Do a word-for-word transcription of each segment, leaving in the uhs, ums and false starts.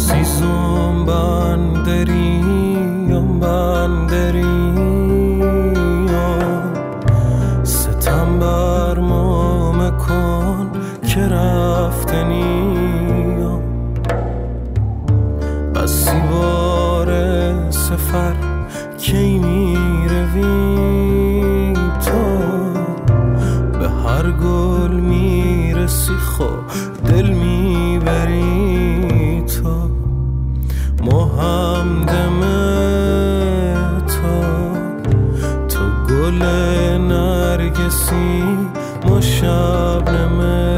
عزیزم بندریم بندریم ستم بر ما مکن که رفتنیم بسی بار سفر کی میروی تو به هر گل میرسی خو دل میبری تو ما همدم تو تو گل نرگسی ما شبنمه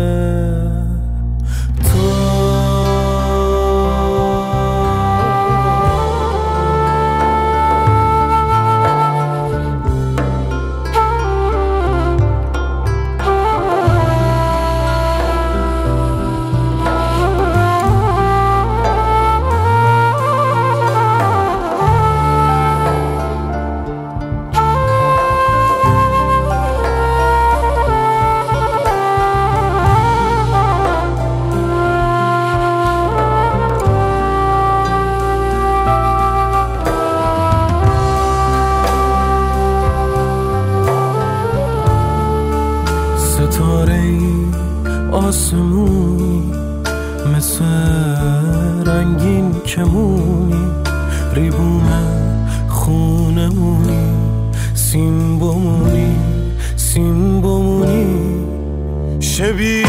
ستاره‌ای آسمونی مثل رنگین کمونی ریبونه خونمونی سیم بمونی سیم بمونی شبیه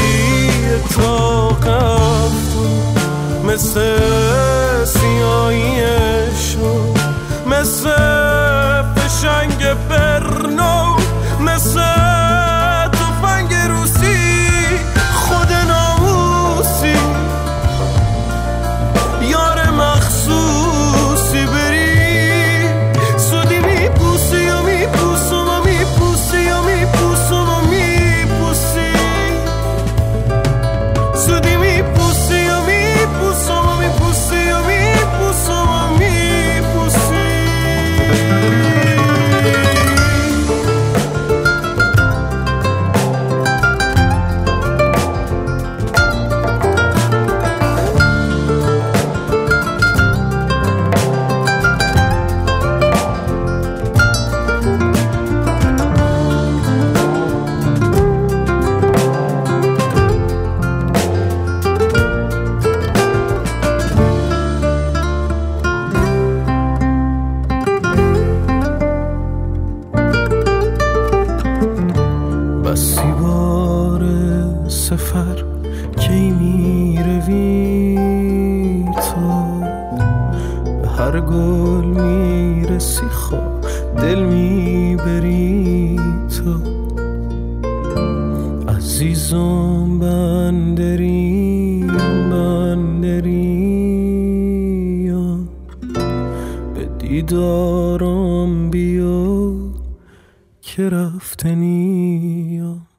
طاقت مثل سیاهیشو مثل فشنگ برنو مثل بسی بار سفر کی میروی تو به هر گل میرسی خو دل میبری تو عزیزم بندریم بندریم به دیدارم بیا که رفتنیم